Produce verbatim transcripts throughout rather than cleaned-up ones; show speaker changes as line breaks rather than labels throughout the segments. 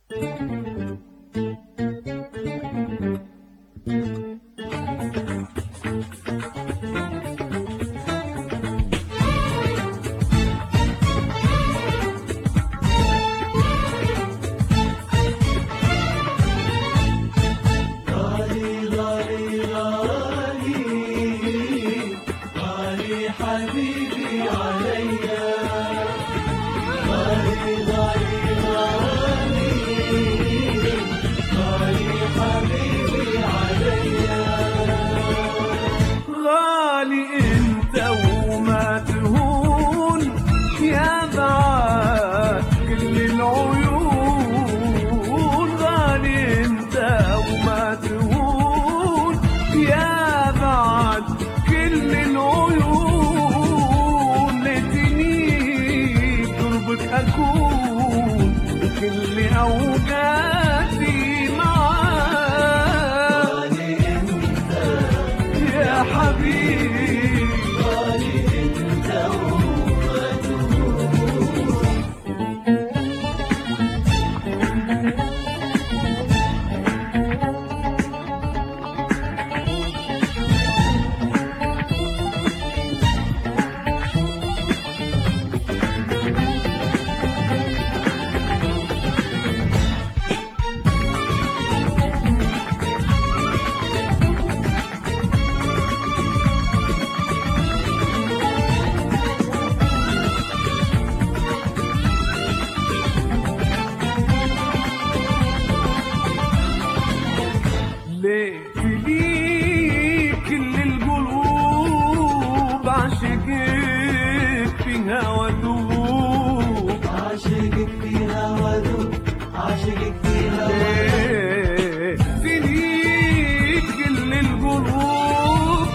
حبيبي عليا غالي غالي غالي غالي حبيبي عليا
غالي انت وما تهون يا بعد كل العيون غالي انت وما تهون يا بعد كل العيون أكون بكل أوقاتي معاك
غالي أنت
يا حبيبي
غالي أنت وما تهون
ليك ليك كل القلوب عاشقك فيها وذوب
عاشقك فيها وذوب عاشقك فيها وذوب
ليك كل القلوب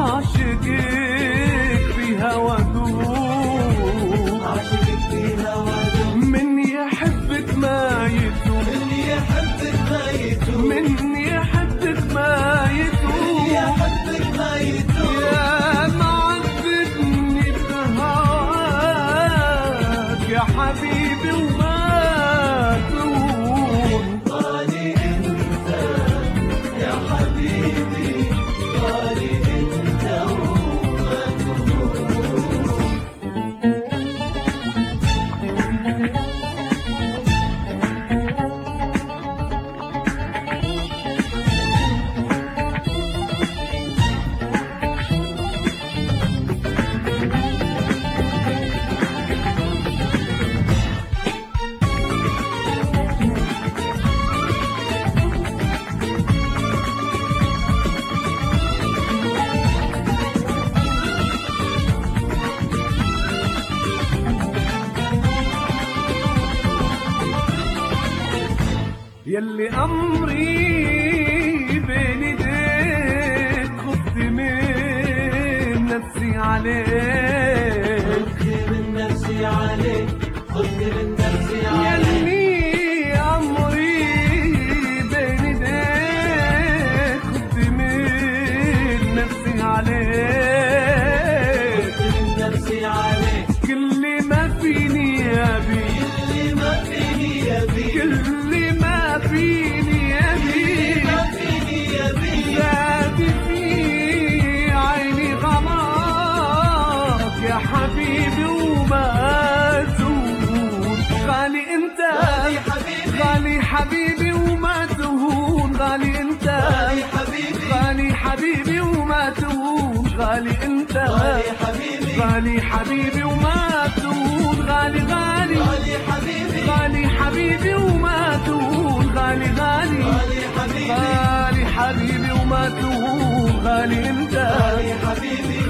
عاشقك فيها وذوب
عاشقك فيها وذوب
من يحبك ما يتوب
من يحبك ما يتوب
من يحبك ما يتوب
يحبك ما يتوب
يا معذبني بهواك يا حبيبي وما تهون
غالي انت يا حبيبي غالي انت وما تهون
يلي أمري بين ايديك خفت من نفسي عليك
خفت من نفسي عليك خفت من نفسي عليك
يلي أمري بين ايديك خفت من نفسي عليك
خفت من نفسي عليك
كل ما فيني أبي
اللي ما فيني يبي
كل ما فيني أبي
ما فيني يبي
زاد في عيني غلاك يا حبيبي وما تهون غالي انت
غالي حبيبي
غالي حبيبي وما تهون غالي انت
غالي حبيبي
غالي حبيبي وما تهون غالي انت
غالي حبيبي
غالي حبيبي وما تهون غالي غالي
غالي حبيبي
غالي حبيبي وما تهون غالي غالي
غالي حبيبي
غالي حبيبي وما تهون غالي انت
غالي حبيبي